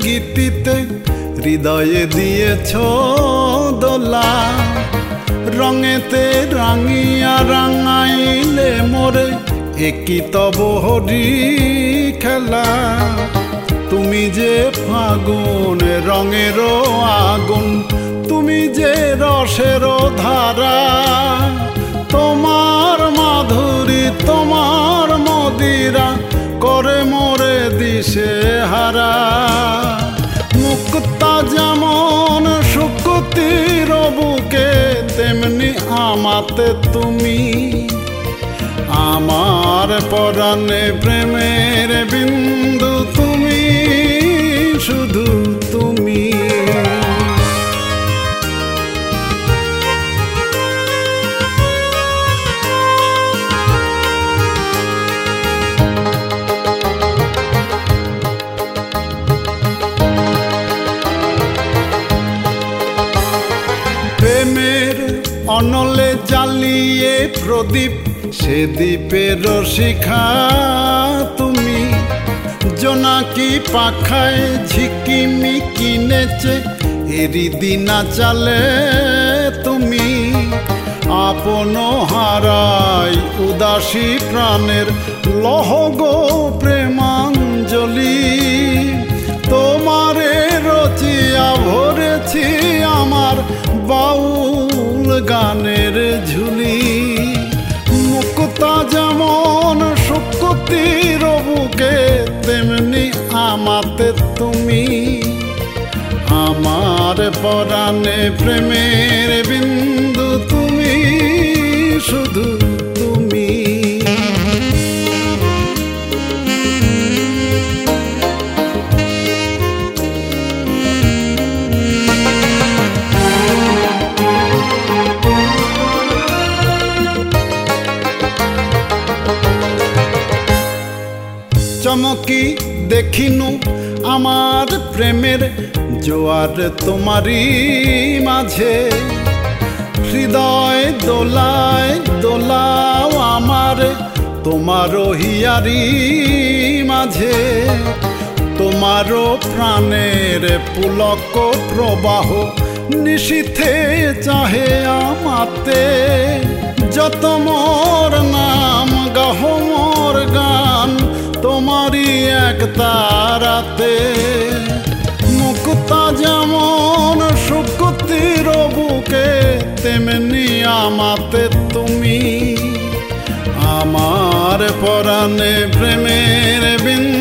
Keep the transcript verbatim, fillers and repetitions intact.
গীতিতে হৃদয়ে দিয়েছ দোলা, রঙেতে রাঙিয়া রাঙাইলে মোরে একই তব হরি খেলা। তুমি যে ফাগুন রঙের আগুন, তুমি যে রসের ধারা, তোমার মাধুরী তোমার মদিরা করে মোরে দিশে হারা। মুক্তা যেমন শুকতির বুকে তেমনি আমাতে তুমি, আমার পরাণে প্রেমের বিন্দু তুমি, শুধু তুমি। প্রেমের অনলে জ্বালিয়ে প্রদীপ, সে দ্বীপের শিখা তুমি। জোনাকি পাখায় ঝিকিমিকি নেচে এরি দিনা চালে তুমি। আপন হারাই উদাসী প্রাণের লহগো প্রেমাঞ্জলি, তোমারে রচিয়া ভরেছি আমার বাউল গানের ঝুলি। মুক্তা যেমন শুকতির বুকে তেমনি আমাতে তুমি, আমার পরাণে প্রেমের বিন্দু তুমি, শুধু তুমি। চমকি দেখিনু আমার প্রেমের জোয়ার তোমারই মাঝে, হৃদয় দোলায় দোলাও আমার তোমারও হিয়ারি মাঝে। তোমারও প্রাণের পুলক প্রবাহ নিশীথে চাহে আমাতে। যত মোর নাম গাহ মোর গান তোমারই এক তারাতে। মুক্তা যেমন শুকতির বুকে তেমনি আমাতে তুমি, আমার পরাণে প্রেমের বিন্দু